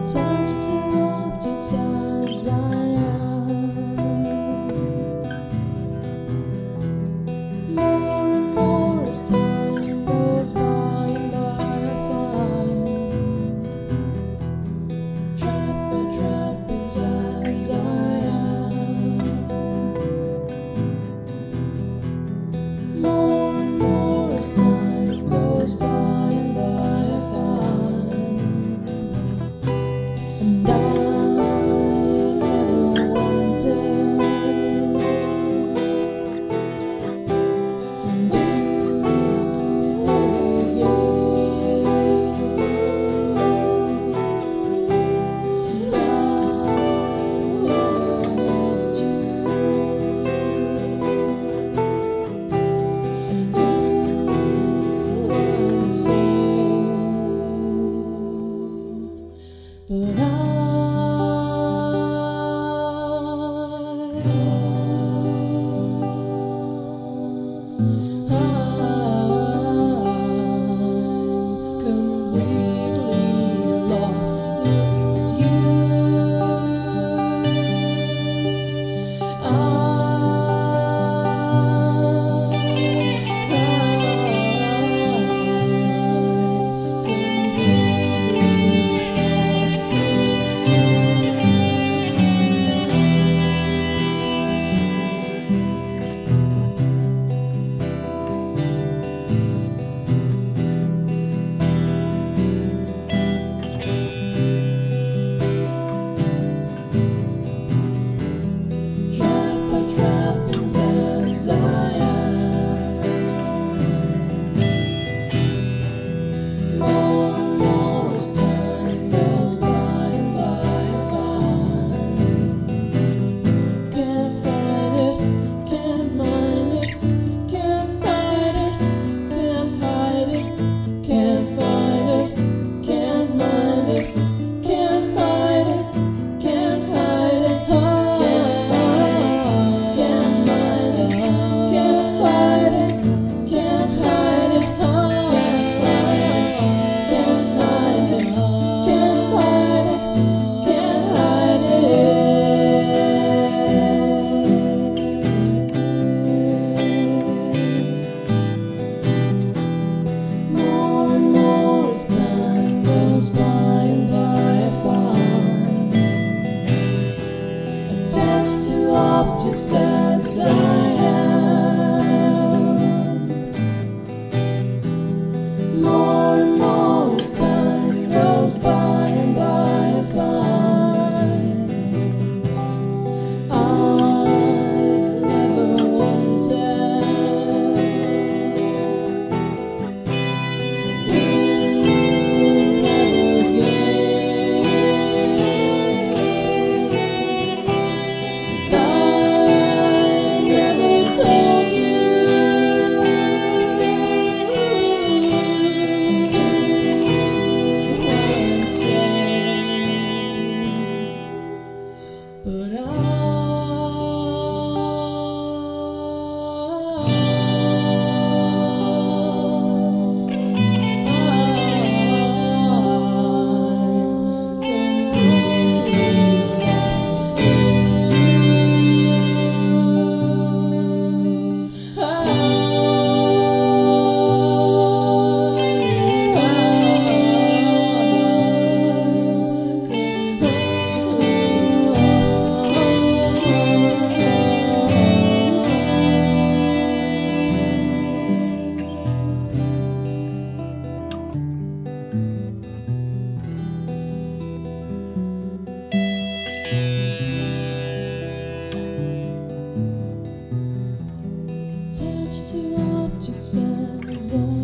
attached to objects as I am. More and more as time goes by and by, I find trappings as I am. More and more as time goes by and by, I find, and I never wanted, and you never gave, and I never had you, and you were saved, but completely lost in you. Trappings as I am. More and more as time goes by and by, I find can't find it, can't mind it, can't fight it, can't hide it, can't find it, can't mind it, can't fight it, can't hide it, can't find it, can't mind it, can't fight it, can't hide it, can't find it, can't mind it, can't fight it, can't hide it. More and more as time goes by and by, I find attached to objects as I am. More and more as time goes by and by, I find I never wanted, you never gave, I never told you, weren't saved, but completely lost in attached to objects as I